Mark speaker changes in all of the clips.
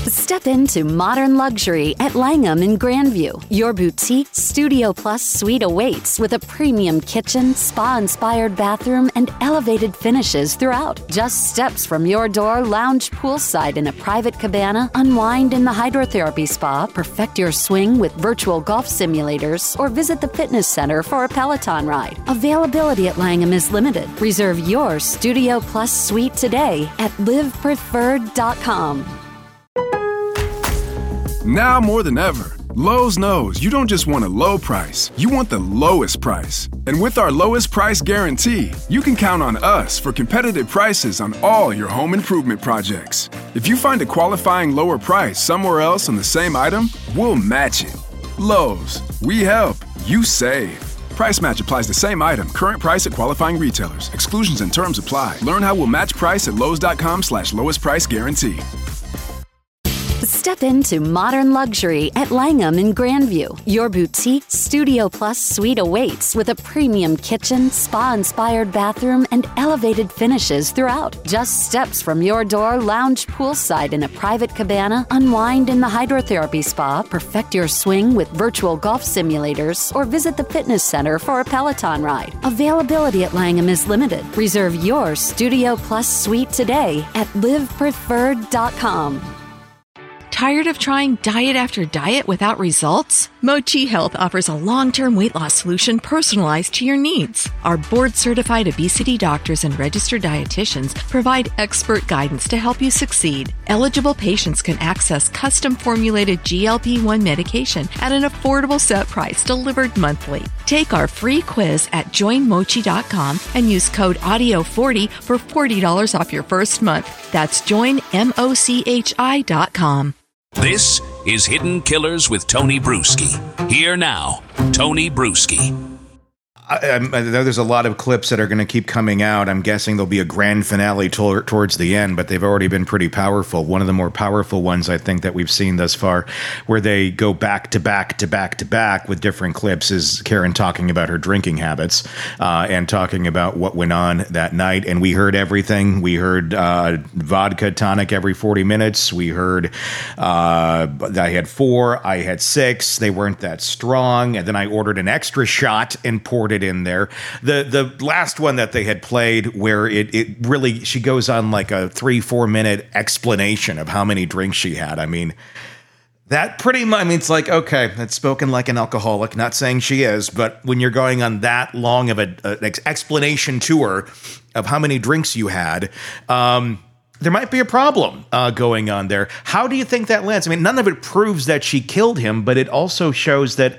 Speaker 1: Step into modern luxury at Langham in Grandview. Your boutique Studio Plus suite awaits with a premium kitchen, spa-inspired bathroom, and elevated finishes throughout. Just steps from your door, lounge poolside in a private cabana, unwind in the hydrotherapy spa, perfect your swing with virtual golf simulators, or visit the fitness center for a Peloton ride. Availability at Langham is limited. Reserve your Studio Plus suite today at livepreferred.com.
Speaker 2: Now more than ever, Lowe's knows you don't just want a low price, you want the lowest price. And with our lowest price guarantee, you can count on us for competitive prices on all your home improvement projects. If you find a qualifying lower price somewhere else on the same item, we'll match it. Lowe's, we help, you save. Price match applies the same item. Current price at qualifying retailers. Exclusions and terms apply. Learn how we'll match price at lowes.com/lowest price guarantee.
Speaker 1: Step into modern luxury at Langham in Grandview. Your boutique Studio Plus suite awaits with a premium kitchen, spa-inspired bathroom, and elevated finishes throughout. Just steps from your door, lounge poolside in a private cabana, unwind in the hydrotherapy spa, perfect your swing with virtual golf simulators, or visit the fitness center for a Peloton ride. Availability at Langham is limited. Reserve your Studio Plus suite today at livepreferred.com.
Speaker 3: Tired of trying diet after diet without results? Mochi Health offers a long-term weight loss solution personalized to your needs. Our board-certified obesity doctors and registered dietitians provide expert guidance to help you succeed. Eligible patients can access custom-formulated GLP-1 medication at an affordable set price delivered monthly. Take our free quiz at joinmochi.com and use code AUDIO40 for $40 off your first month. That's joinmochi.com.
Speaker 4: This is Hidden Killers with Tony Bruschi. Here now, Tony Bruschi.
Speaker 5: I know there's a lot of clips that are going to keep coming out. I'm guessing there'll be a grand finale towards the end, but they've already been pretty powerful. One of the more powerful ones, I think, that we've seen thus far, where they go back to back to back to back with different clips, is Karen talking about her drinking habits and talking about what went on that night. And we heard everything. We heard vodka tonic every 40 minutes. We heard I had 4, I had 6. They weren't that strong. And then I ordered an extra shot and poured it in there. The last one that they had played, where it really, she goes on like a 3-4 minute explanation of how many drinks she had. I mean, that pretty much, I mean, it's like, okay, that's spoken like an alcoholic, not saying she is, but when you're going on that long of an explanation tour of how many drinks you had, there might be a problem going on there. How do you think that lands? I mean, none of it proves that she killed him, but it also shows that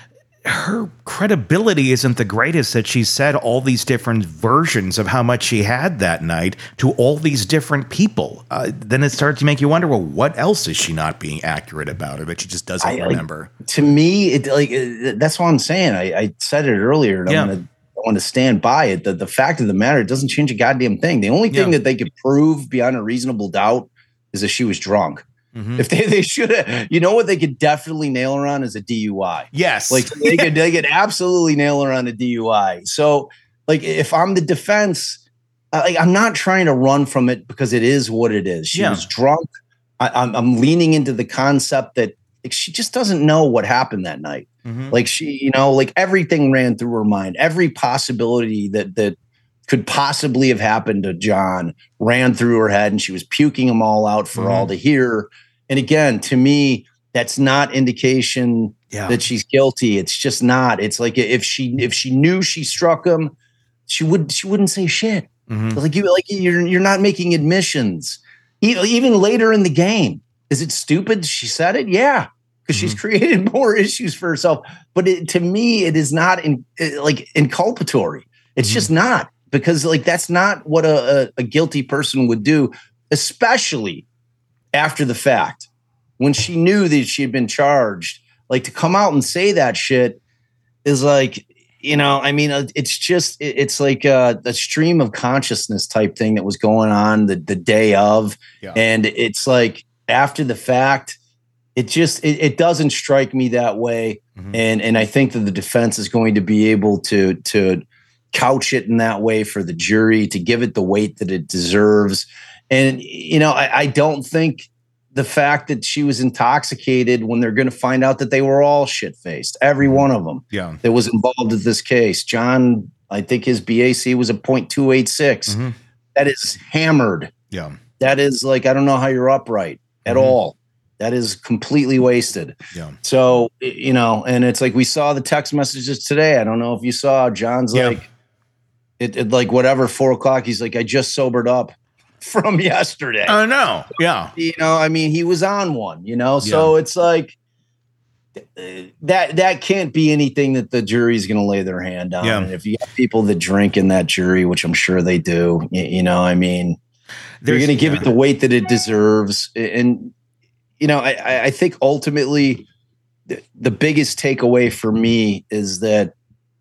Speaker 5: her credibility isn't the greatest, that she said all these different versions of how much she had that night to all these different people. Then it starts to make you wonder, well, what else is she not being accurate about, or that she just doesn't remember?
Speaker 6: To me, that's what I'm saying. I said it earlier, and I want to stand by it. The fact of the matter, it doesn't change a goddamn thing. The only thing that they could prove beyond a reasonable doubt is that she was drunk. Mm-hmm. If they should have, you know what they could definitely nail her on is a DUI.
Speaker 5: Yes.
Speaker 6: Like they could absolutely nail her on a DUI. So like if I'm the defense, I'm not trying to run from it because it is what it is. She was drunk. I'm leaning into the concept that she just doesn't know what happened that night. Mm-hmm. Like she, like everything ran through her mind. Every possibility that could possibly have happened to John ran through her head, and she was puking them all out for all to hear. And again, to me, that's not indication that she's guilty. It's just not. It's like if she knew she struck him, she wouldn't say shit. Mm-hmm. You're not making admissions. Even later in the game, is it stupid she said it? Yeah, because she's created more issues for herself. But to me, it is not inculpatory. It's just not. Because that's not what a guilty person would do, especially after the fact. When she knew that she had been charged, to come out and say that shit is it's like a stream of consciousness type thing that was going on the day of. Yeah. And it's like after the fact, it doesn't strike me that way. Mm-hmm. And I think that the defense is going to be able to couch it in that way for the jury, to give it the weight that it deserves. And, I don't think the fact that she was intoxicated when they're going to find out that they were all shit-faced, every one of them that was involved in this case. John, I think his BAC was a .286. That is hammered.
Speaker 5: Yeah.
Speaker 6: That is like, I don't know how you're upright at all. That is completely wasted.
Speaker 5: Yeah.
Speaker 6: So, you know, and it's like we saw the text messages today. I don't know if you saw John's like, it like whatever, 4:00. He's like, I just sobered up from yesterday.
Speaker 5: Oh, no. Yeah.
Speaker 6: You know, I mean, he was on one, you know, so it's like that can't be anything that the jury's going to lay their hand on. And if you have people that drink in that jury, which I'm sure they do, you know, I mean, they're going to give it the weight that it deserves. And, you know, I think ultimately the biggest takeaway for me is that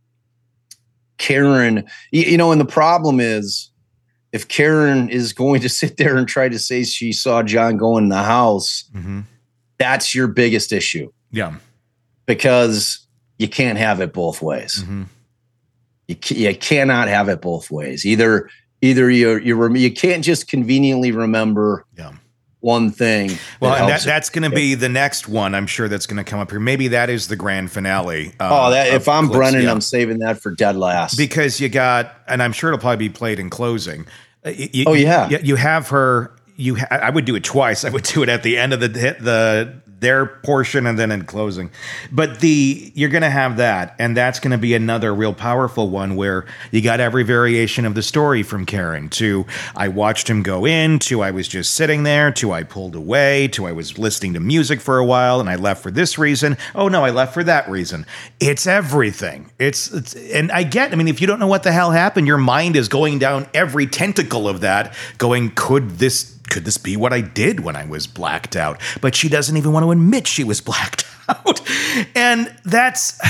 Speaker 6: Karen, you know, and the problem is if Karen is going to sit there and try to say she saw John go in the house, that's your biggest issue.
Speaker 5: Yeah.
Speaker 6: Because you can't have it both ways. You cannot have it both ways. Either you can't just conveniently remember one thing.
Speaker 5: Well, and that's going to be the next one. I'm sure that's going to come up here. Maybe that is the grand finale.
Speaker 6: If I'm Brennan, I'm saving that for dead last.
Speaker 5: Because you got, and I'm sure it'll probably be played in closing.
Speaker 6: You
Speaker 5: have her. I would do it twice. I would do it at the end of their portion and then in closing. But you're going to have that, and that's going to be another real powerful one where you got every variation of the story from Karen to I watched him go in, to I was just sitting there, to I pulled away, to I was listening to music for a while and I left for this reason. Oh no, I left for that reason. It's everything. It's and I mean, if you don't know what the hell happened, your mind is going down every tentacle of that going, could this be what I did when I was blacked out? But she doesn't even want to admit she was blacked out. And that's,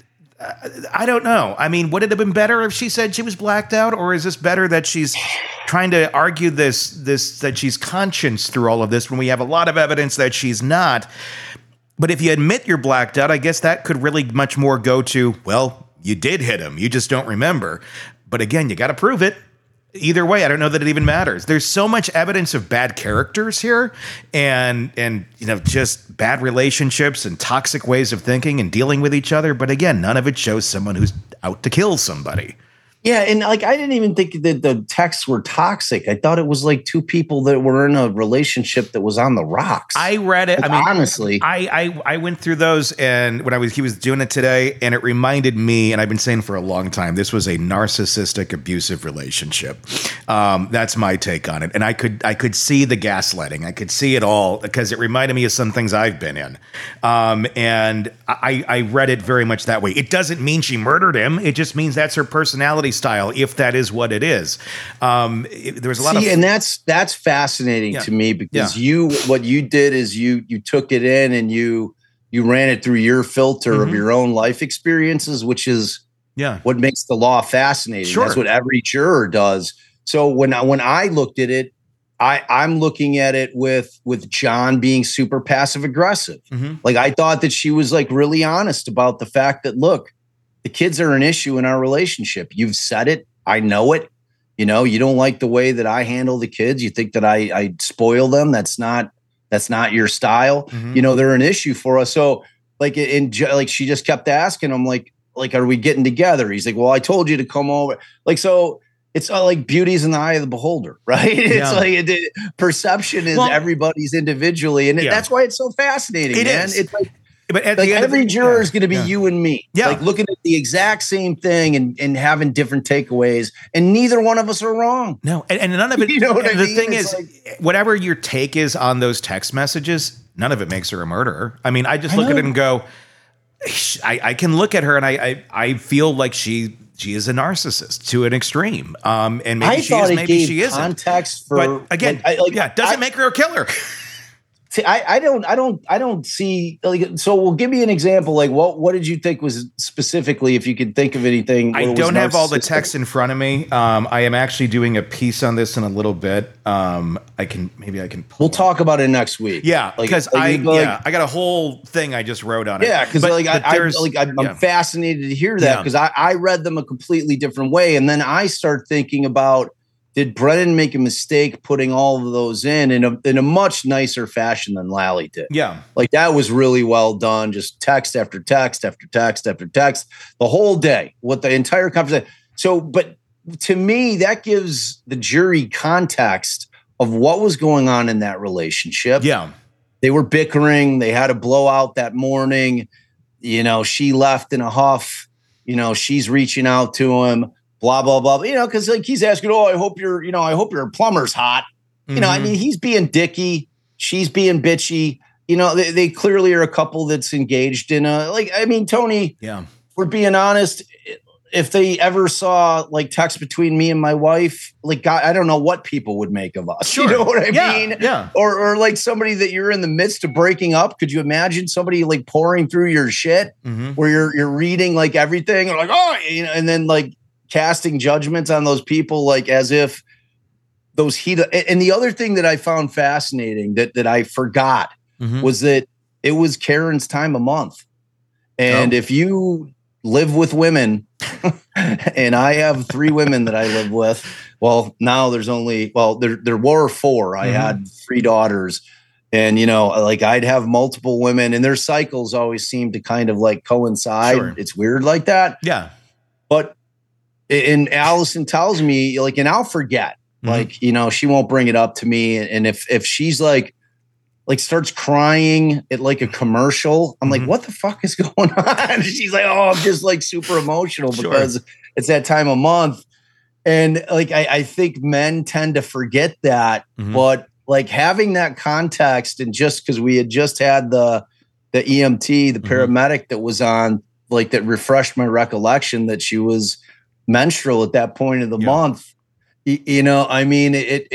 Speaker 5: I don't know. I mean, would it have been better if she said she was blacked out? Or is this better that she's trying to argue this that she's conscious through all of this when we have a lot of evidence that she's not? But if you admit you're blacked out, I guess that could really much more go to, well, you did hit him. You just don't remember. But again, you got to prove it. Either way, I don't know that it even matters. There's so much evidence of bad characters here and you know, just bad relationships and toxic ways of thinking and dealing with each other. But again, none of it shows someone who's out to kill somebody.
Speaker 6: Yeah, and like I didn't even think that the texts were toxic. I thought it was like two people that were in a relationship that was on the rocks.
Speaker 5: I read it.
Speaker 6: Like,
Speaker 5: I mean,
Speaker 6: honestly,
Speaker 5: I went through those, and when he was doing it today, and it reminded me, and I've been saying for a long time, this was a narcissistic, abusive relationship. That's my take on it, and I could see the gaslighting. I could see it all because it reminded me of some things I've been in, and I read it very much that way. It doesn't mean she murdered him. It just means that's her personality style, if that is what it is. There was a lot of,
Speaker 6: and that's fascinating to me because what you did is you took it in and you ran it through your filter of your own life experiences, which is what makes the law fascinating. Sure. That's what every juror does. So when I looked at it, I'm looking at it with John being super passive aggressive. Like I thought that she was like really honest about the fact that, look, the kids are an issue in our relationship. You've said it. I know it. You know, you don't like the way that I handle the kids. You think that I spoil them. That's not your style. You know, they're an issue for us. So like, she just kept asking him like, are we getting together? He's like, well, I told you to come over. Like, so it's like beauty's in the eye of the beholder, right? It's like perception is everybody's individually. And that's why it's so fascinating, man. It's like, but at the end every juror is going to be you and me, like looking at the exact same thing and having different takeaways, and neither one of us are wrong.
Speaker 5: No, and none of it.
Speaker 6: You know what I mean?
Speaker 5: The thing is, whatever your take is on those text messages, none of it makes her a murderer. I mean, I just look at it and go, I can look at her and I feel like she is a narcissist to an extreme. And maybe she is, maybe she isn't.
Speaker 6: Context for,
Speaker 5: but again, doesn't make her a killer.
Speaker 6: See, I don't see, like, so we'll give me an example. Like what did you think was specifically, if you could think of anything?
Speaker 5: I don't have all the text in front of me. I am actually doing a piece on this in a little bit. I can
Speaker 6: we'll talk about it next week.
Speaker 5: Yeah. Because I got a whole thing I just wrote on it.
Speaker 6: Yeah. Cause I'm fascinated to hear that because I read them a completely different way. And then I start thinking about did Brennan make a mistake putting all of those in a much nicer fashion than Lally did?
Speaker 5: Yeah.
Speaker 6: Like that was really well done. Just text after text after text after text the whole day with the entire conversation. So, but to me, that gives the jury context of what was going on in that relationship.
Speaker 5: Yeah.
Speaker 6: They were bickering. They had a blowout that morning. You know, she left in a huff. You know, she's reaching out to him. Blah, blah, blah. You know, because like he's asking, I hope your plumber's hot. Mm-hmm. You know, I mean, he's being dicky. She's being bitchy. You know, they clearly are a couple that's engaged in Tony, we're being honest. If they ever saw like text between me and my wife, like God, I don't know what people would make of us.
Speaker 5: Sure.
Speaker 6: You know what I mean?
Speaker 5: Yeah.
Speaker 6: Or like somebody that you're in the midst of breaking up. Could you imagine somebody like pouring through your shit where you're reading like everything or like, and then like casting judgments on those people, like as if those heat. And the other thing that I found fascinating that I forgot was that it was Karen's time of month. And if you live with women, and I have 3 women that I live with. Well, now there's only, there were 4. I had 3 daughters, and, you know, like I'd have multiple women and their cycles always seem to kind of like coincide. Sure. It's weird like that.
Speaker 5: Yeah.
Speaker 6: But, and Allison tells me like, and I'll forget, like, you know, she won't bring it up to me. And if she's like starts crying at like a commercial, I'm like, what the fuck is going on? She's like, I'm just like super emotional because it's that time of month. And like, I think men tend to forget that, but like having that context, and just because we had just had the EMT, the paramedic that was on, like that refreshed my recollection that she was menstrual at that point of the month. You know, I mean,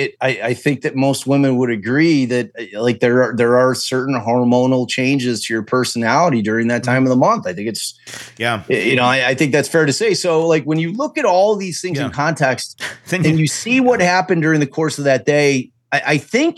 Speaker 6: I think that most women would agree that like there are certain hormonal changes to your personality during that time of the month. I think it's, you know, I think that's fair to say. So like when you look at all these things in context and you see what happened during the course of that day, I think,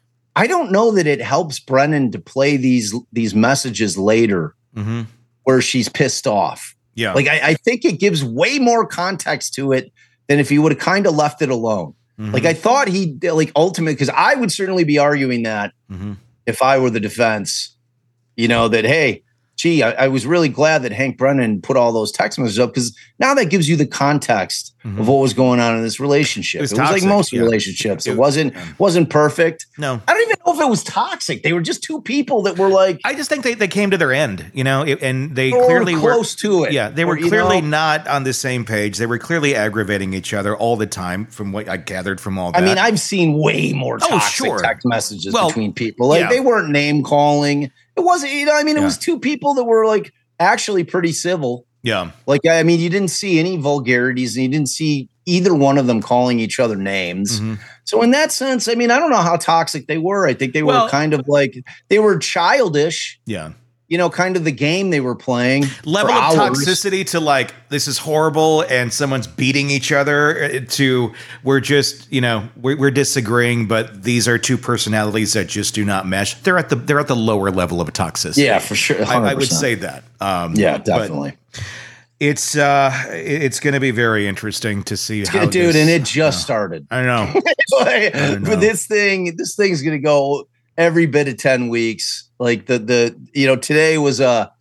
Speaker 6: I don't know that it helps Brennan to play these messages later where she's pissed off. Yeah. Like I think it gives way more context to it than if he would have kind of left it alone. Like I thought he like ultimately, because I would certainly be arguing that if I were the defense, you know, that, hey, gee, I was really glad that Hank Brennan put all those text messages up, because now that gives you the context of what was going on in this relationship. It was like most relationships. It wasn't perfect.
Speaker 5: No.
Speaker 6: I don't even know if it was toxic. They were just 2 people that were like,
Speaker 5: I just think they came to their end, you know, and they clearly
Speaker 6: were close to it.
Speaker 5: Yeah, they were clearly not on the same page. They were clearly aggravating each other all the time, from what I gathered from all that.
Speaker 6: I mean, I've seen way more toxic text messages between people. Like they weren't name calling. It wasn't, you know, I mean, it was 2 people that were like actually pretty civil.
Speaker 5: Yeah.
Speaker 6: Like, I mean, you didn't see any vulgarities, and you didn't see either one of them calling each other names. So in that sense, I mean, I don't know how toxic they were. I think they were kind of like, they were childish.
Speaker 5: Yeah.
Speaker 6: You know, kind of the game they were playing.
Speaker 5: Level of toxicity to like, this is horrible and someone's beating each other, to we're just, you know, we're disagreeing, but these are 2 personalities that just do not mesh. They're at the lower level of toxicity.
Speaker 6: Yeah, for sure.
Speaker 5: I would say that.
Speaker 6: Yeah, definitely.
Speaker 5: It's going to be very interesting to see how
Speaker 6: dude, and it just started.
Speaker 5: I know.
Speaker 6: But this thing's going to go every bit of 10 weeks. Like the you know, today was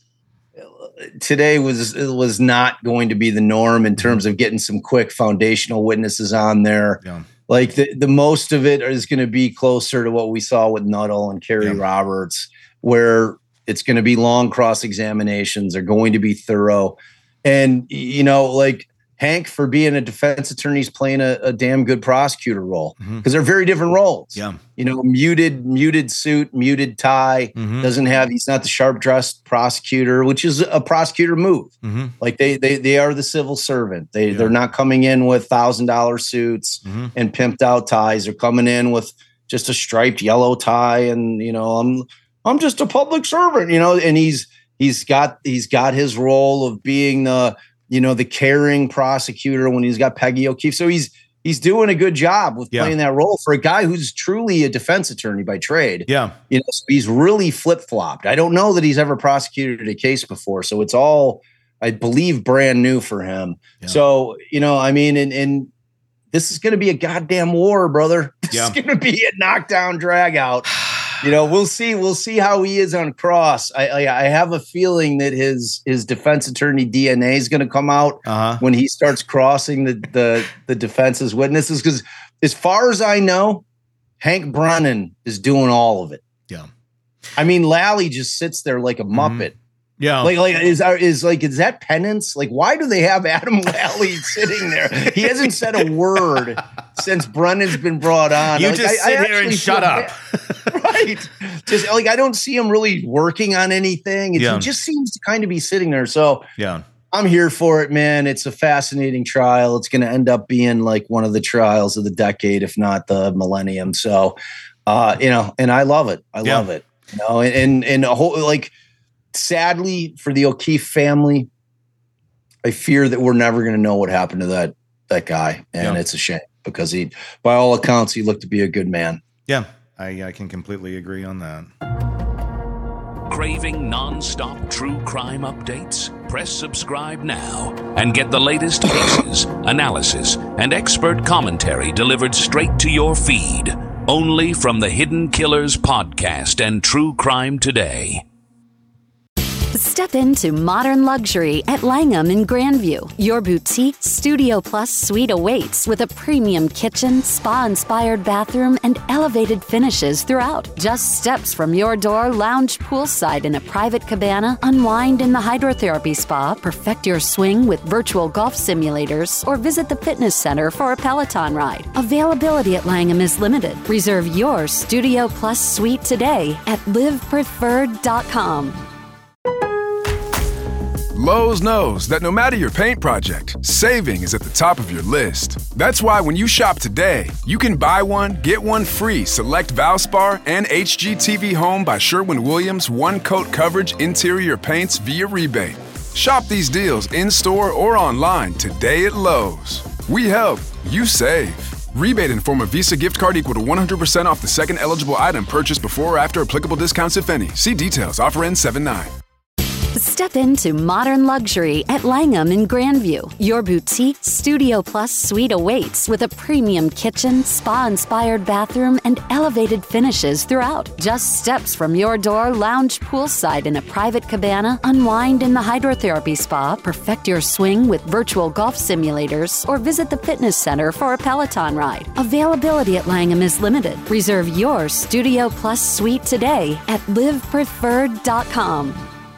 Speaker 6: not going to be the norm in terms of getting some quick foundational witnesses on there. Yeah. Like the most of it is going to be closer to what we saw with Nuttall and Kerry Roberts, where it's going to be long cross examinations. They're going to be thorough. And, you know, like Hank, for being a defense attorney, is playing a damn good prosecutor role, because they're very different roles. Yeah. You know, muted suit, muted tie, he's not the sharp dressed prosecutor, which is a prosecutor move. Like they are the civil servant. They're not coming in with $1,000 suits and pimped out ties. They're coming in with just a striped yellow tie. And, you know, I'm just a public servant, you know, and he's got his role of being the caring prosecutor when he's got Peggy O'Keefe. So he's doing a good job with playing that role for a guy who's truly a defense attorney by trade. Yeah. You know, so he's really flip-flopped. I don't know that he's ever prosecuted a case before. So it's all, I believe, brand new for him. Yeah. So, you know, I mean, and this is going to be a goddamn war, brother. This is going to be a knockdown, drag out. We'll see. We'll see how he is on cross. I have a feeling that his defense attorney DNA is going to come out when he starts crossing the defense's witnesses. Because as far as I know, Hank Brennan is doing all of it.
Speaker 5: Yeah.
Speaker 6: I mean, Lally just sits there like a Muppet.
Speaker 5: Yeah.
Speaker 6: Is that penance? Like, why do they have Adam Lally sitting there? He hasn't said a word since Brennan's been brought on.
Speaker 5: You just sit here and shut up.
Speaker 6: Right. Just I don't see him really working on anything. He just seems to kind of be sitting there. So I'm here for it, man. It's a fascinating trial. It's going to end up being like one of the trials of the decade, if not the millennium. So, and I love it. I love it. And a whole, sadly for the O'Keefe family, I fear that we're never going to know what happened to that guy. And it's a shame because by all accounts, he looked to be a good man.
Speaker 5: Yeah. I can completely agree on that.
Speaker 4: Craving non-stop true crime updates? Press subscribe now and get the latest cases, analysis, and expert commentary delivered straight to your feed. Only from the Hidden Killers podcast and True Crime Today.
Speaker 1: Step into modern luxury at Langham in Grandview. Your boutique Studio Plus suite awaits with a premium kitchen, spa-inspired bathroom, and elevated finishes throughout. Just steps from your door, lounge poolside in a private cabana, unwind in the hydrotherapy spa, perfect your swing with virtual golf simulators, or visit the fitness center for a Peloton ride. Availability at Langham is limited. Reserve your Studio Plus suite today at livepreferred.com.
Speaker 2: Lowe's knows that no matter your paint project, saving is at the top of your list. That's why when you shop today, you can buy one, get one free select Valspar and HGTV Home by Sherwin-Williams one-coat coverage interior paints via rebate. Shop these deals in-store or online today at Lowe's. We help, you save. Rebate in form of Visa gift card equal to 100% off the second eligible item purchased before or after applicable discounts, if any. See details. Offer ends 7/9.
Speaker 1: Step into modern luxury at Langham in Grandview. Your boutique Studio Plus suite awaits with a premium kitchen, spa-inspired bathroom, and elevated finishes throughout. Just steps from your door, lounge poolside in a private cabana, unwind in the hydrotherapy spa, perfect your swing with virtual golf simulators, or visit the fitness center for a Peloton ride. Availability at Langham is limited. Reserve your Studio Plus suite today at livepreferred.com.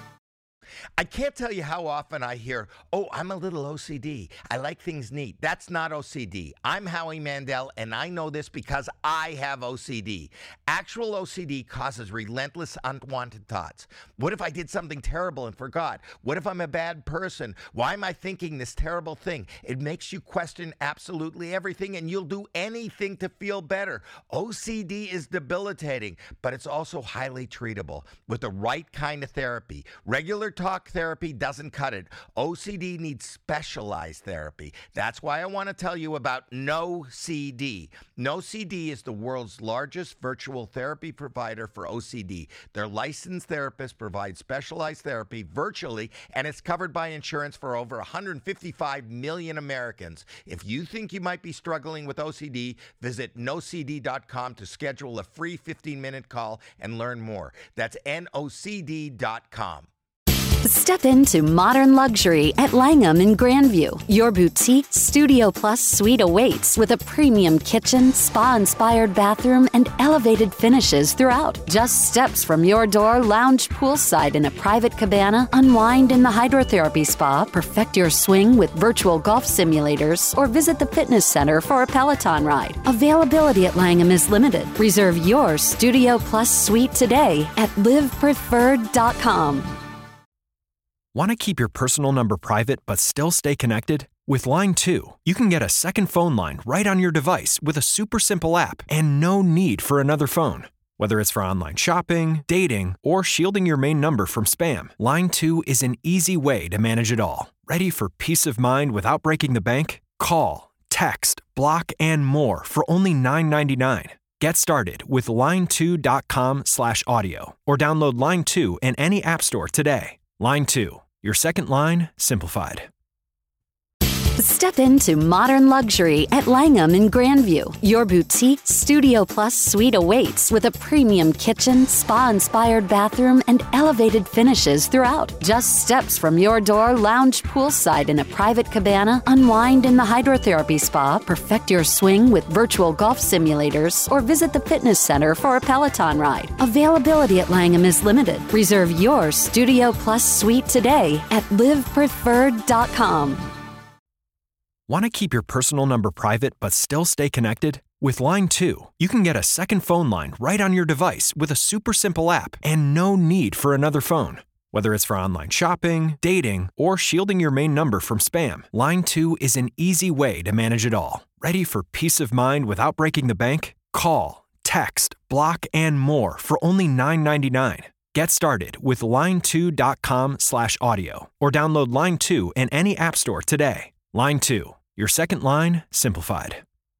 Speaker 7: I can't tell you how often I hear, oh, I'm a little OCD. I like things neat. That's not OCD. I'm Howie Mandel, and I know this because I have OCD. Actual OCD causes relentless unwanted thoughts. What if I did something terrible and forgot? What if I'm a bad person? Why am I thinking this terrible thing? It makes you question absolutely everything, and you'll do anything to feel better. OCD is debilitating, but it's also highly treatable with the right kind of therapy. Regular talk therapy doesn't cut it. OCD needs specialized therapy. That's why I want to tell you about NoCD. NoCD is the world's largest virtual therapy provider for OCD. Their licensed therapists provide specialized therapy virtually, and it's covered by insurance for over 155 million Americans. If you think you might be struggling with OCD, visit nocd.com to schedule a free 15-minute call and learn more. That's nocd.com.
Speaker 1: Step into modern luxury at Langham in Grandview. Your boutique Studio Plus suite awaits with a premium kitchen, spa-inspired bathroom, and elevated finishes throughout. Just steps from your door, lounge poolside in a private cabana, unwind in the hydrotherapy spa, perfect your swing with virtual golf simulators, or visit the fitness center for a Peloton ride. Availability at Langham is limited. Reserve your Studio Plus suite today at livepreferred.com.
Speaker 8: Want to keep your personal number private but still stay connected? With Line 2, you can get a second phone line right on your device with a super simple app and no need for another phone. Whether it's for online shopping, dating, or shielding your main number from spam, Line 2 is an easy way to manage it all. Ready for peace of mind without breaking the bank? Call, text, block, and more for only $9.99. Get started with line2.com/audio or download Line 2 in any app store today. Line 2. Your second line simplified.
Speaker 1: Step into modern luxury at Langham in Grandview. Your boutique Studio Plus suite awaits with a premium kitchen, spa-inspired bathroom, and elevated finishes throughout. Just steps from your door, lounge poolside in a private cabana, unwind in the hydrotherapy spa, perfect your swing with virtual golf simulators, or visit the fitness center for a Peloton ride. Availability at Langham is limited. Reserve your Studio Plus suite today at livepreferred.com.
Speaker 8: Want to keep your personal number private but still stay connected? With Line 2, you can get a second phone line right on your device with a super simple app and no need for another phone. Whether it's for online shopping, dating, or shielding your main number from spam, Line 2 is an easy way to manage it all. Ready for peace of mind without breaking the bank? Call, text, block, and more for only $9.99. Get started with line2.com/audio or download Line 2 in any app store today. Line 2, your second line simplified.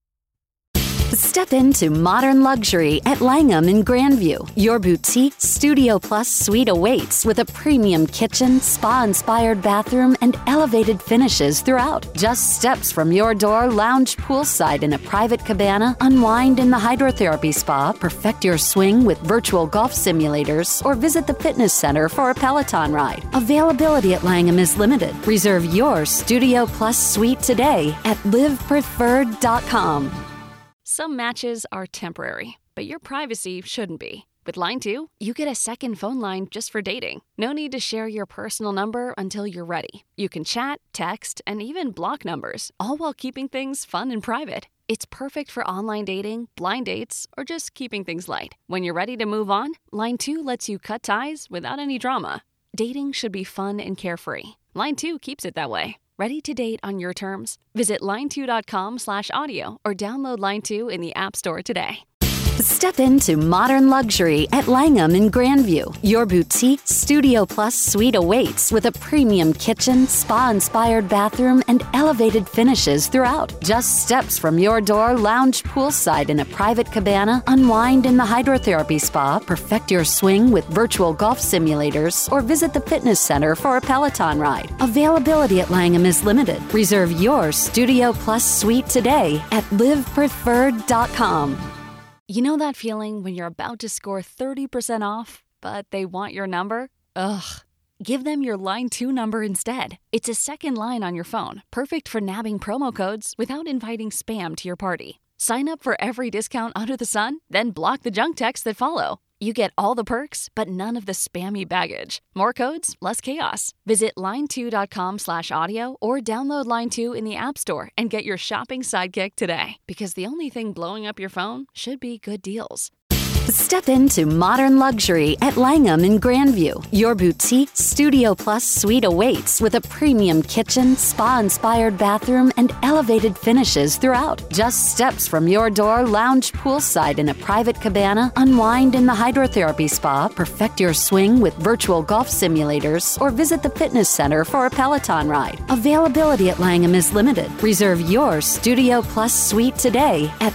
Speaker 1: Step into modern luxury at Langham in Grandview. Your boutique Studio Plus suite awaits with a premium kitchen, spa-inspired bathroom, and elevated finishes throughout. Just steps from your door, lounge poolside in a private cabana, unwind in the hydrotherapy spa, perfect your swing with virtual golf simulators, or visit the fitness center for a Peloton ride. Availability at Langham is limited. Reserve your Studio Plus suite today at livepreferred.com.
Speaker 9: Some matches are temporary, but your privacy shouldn't be. With Line 2, you get a second phone line just for dating. No need to share your personal number until you're ready. You can chat, text, and even block numbers, all while keeping things fun and private. It's perfect for online dating, blind dates, or just keeping things light. When you're ready to move on, Line 2 lets you cut ties without any drama. Dating should be fun and carefree. Line 2 keeps it that way. Ready to date on your terms? Visit line2.com/audio or download Line 2 in the App Store today.
Speaker 1: Step into modern luxury at Langham in Grandview. Your boutique Studio Plus suite awaits with a premium kitchen, spa-inspired bathroom, and elevated finishes throughout. Just steps from your door, lounge poolside in a private cabana, unwind in the hydrotherapy spa, perfect your swing with virtual golf simulators, or visit the fitness center for a Peloton ride. Availability at Langham is limited. Reserve your Studio Plus suite today at livepreferred.com.
Speaker 9: You know that feeling when you're about to score 30% off, but they want your number? Ugh. Give them your Line 2 number instead. It's a second line on your phone, perfect for nabbing promo codes without inviting spam to your party. Sign up for every discount under the sun, then block the junk texts that follow. You get all the perks, but none of the spammy baggage. More codes, less chaos. Visit line2.com/audio or download Line 2 in the App Store and get your shopping sidekick today. Because the only thing blowing up your phone should be good deals.
Speaker 1: Step into modern luxury at Langham in Grandview. Your boutique Studio Plus suite awaits with a premium kitchen, spa-inspired bathroom, and elevated finishes throughout. Just steps from your door, lounge poolside in a private cabana, unwind in the hydrotherapy spa, perfect your swing with virtual golf simulators, or visit the fitness center for a Peloton ride. Availability at Langham is limited. Reserve your Studio Plus suite today at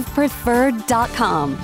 Speaker 1: livepreferred.com.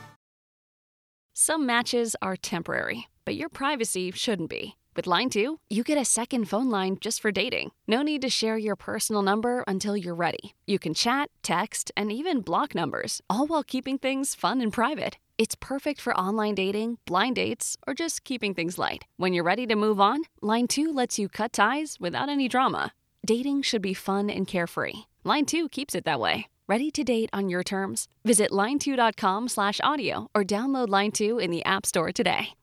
Speaker 9: Some matches are temporary, but your privacy shouldn't be. With Line 2, you get a second phone line just for dating. No need to share your personal number until you're ready. You can chat, text, and even block numbers, all while keeping things fun and private. It's perfect for online dating, blind dates, or just keeping things light. When you're ready to move on, Line 2 lets you cut ties without any drama. Dating should be fun and carefree. Line 2 keeps it that way. Ready to date on your terms? Visit line2.com/audio or download Line 2 in the App Store today.